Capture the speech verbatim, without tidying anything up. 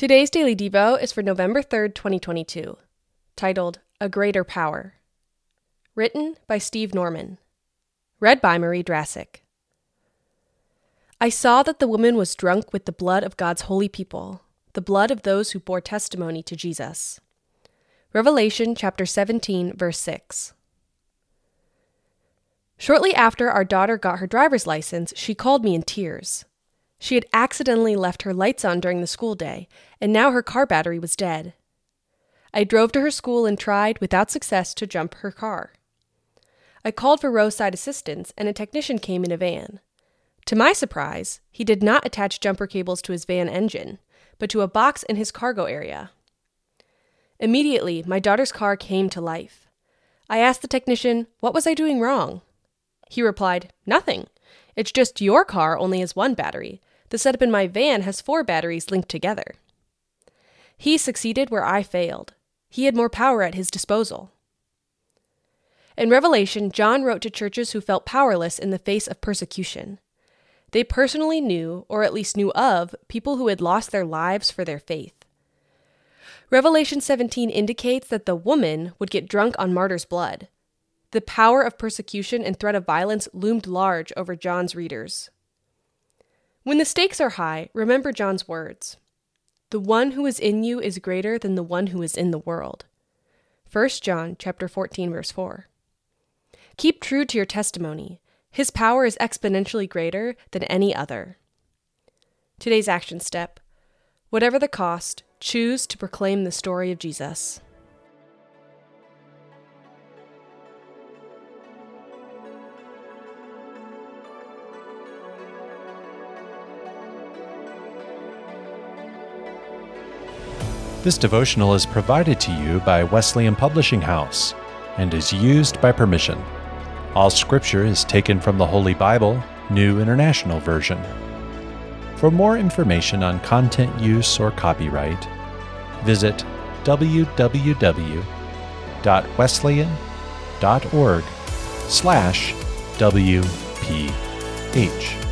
Today's Daily Devo is for November third, twenty twenty-two, titled A Greater Power. Written by Steve Norman. Read by Marie Drassic. I saw that the woman was drunk with the blood of God's holy people, the blood of those who bore testimony to Jesus. Revelation chapter seventeen, verse six. Shortly after our daughter got her driver's license, she called me in tears. She had accidentally left her lights on during the school day, and now her car battery was dead. I drove to her school and tried, without success, to jump her car. I called for roadside assistance, and a technician came in a van. To my surprise, he did not attach jumper cables to his van engine, but to a box in his cargo area. Immediately, my daughter's car came to life. I asked the technician, what was I doing wrong? He replied, nothing. It's just your car only has one battery. The setup in my van has four batteries linked together. He succeeded where I failed. He had more power at his disposal. In Revelation, John wrote to churches who felt powerless in the face of persecution. They personally knew, or at least knew of, people who had lost their lives for their faith. Revelation seventeen indicates that the woman would get drunk on martyrs' blood. The power of persecution and threat of violence loomed large over John's readers. When the stakes are high, remember John's words. The one who is in you is greater than the one who is in the world. First John chapter fourteen, verse four. Keep true to your testimony. His power is exponentially greater than any other. Today's action step. Whatever the cost, choose to proclaim the story of Jesus. This devotional is provided to you by Wesleyan Publishing House and is used by permission. All scripture is taken from the Holy Bible, New International Version. For more information on content use or copyright, visit w w w dot wesleyan dot org slash W P H.